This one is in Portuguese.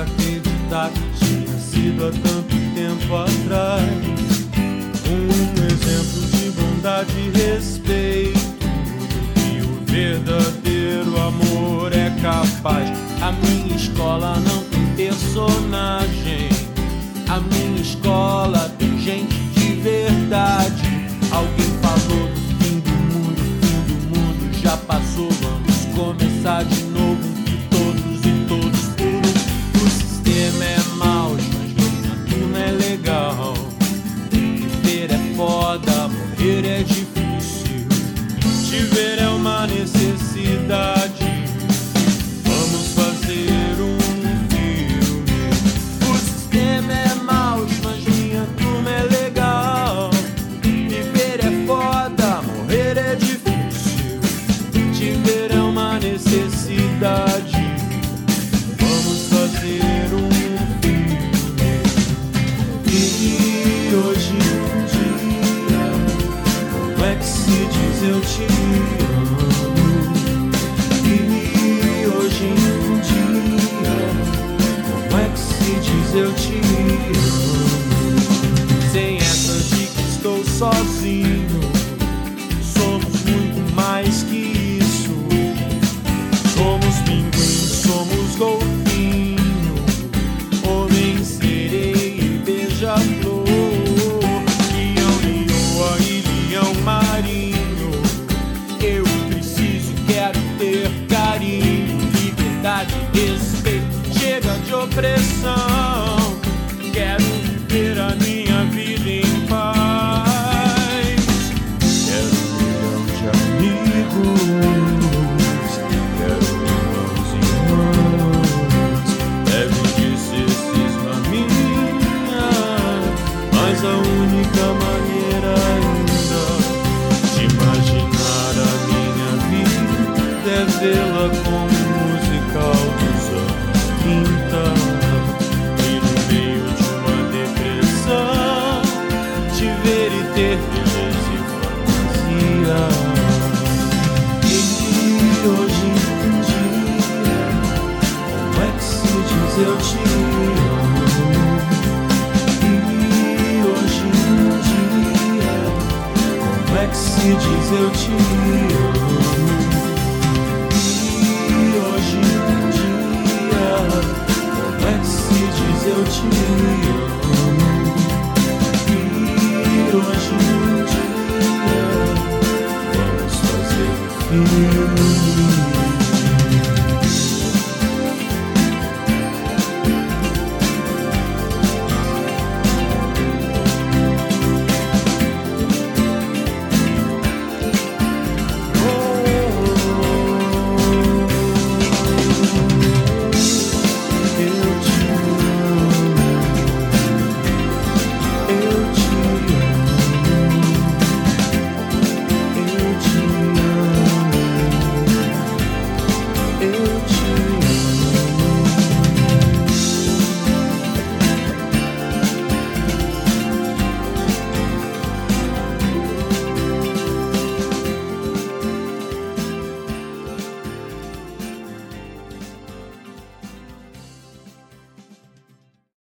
acreditar que tinha sido há tanto tempo atrás. Um exemplo de bondade e respeito, e o verdadeiro amor é capaz. A minha escola não tem personagem, a minha escola tem gente de verdade. Alguém falou do fim do mundo já passou, vamos começar de novo. Que todos e todos por um. O sistema é mau, mas minha turma é legal. Viver é foda, morrer é difícil. Te ver é uma necessidade. Vamos fazer um filme. O sistema é mau, mas minha turma é legal. Viver é foda, morrer é difícil. Te ver é uma necessidade. Vamos fazer um filme. E hoje em dia, como é que se diz eu te amo? E hoje em dia, como é que se diz eu te amo? Sem essa de que estou sozinho, somos muito mais que isso. Somos pinguim, somos golfinho, homem, sereia e beija-flor, leão, leoa e leão marinho. Eu preciso, quero ter carinho, liberdade, respeito, chega de opressão. Quero viver a minha vida em paz. Quero um milhão de amigos, quero irmãos e irmãs. Deve de ser cisma minha, mas a única maneira ainda de imaginar a minha vida é vê-la como um musical dos anos 30. E no meio de uma depressão, te ver e ter beleza e fantasia. E hoje em dia, como é que se diz eu te amo? E hoje em dia, como é que se diz eu te amo? E hoje em dia, como é que se diz eu te amo? E hoje em dia, vamos fazer um filme.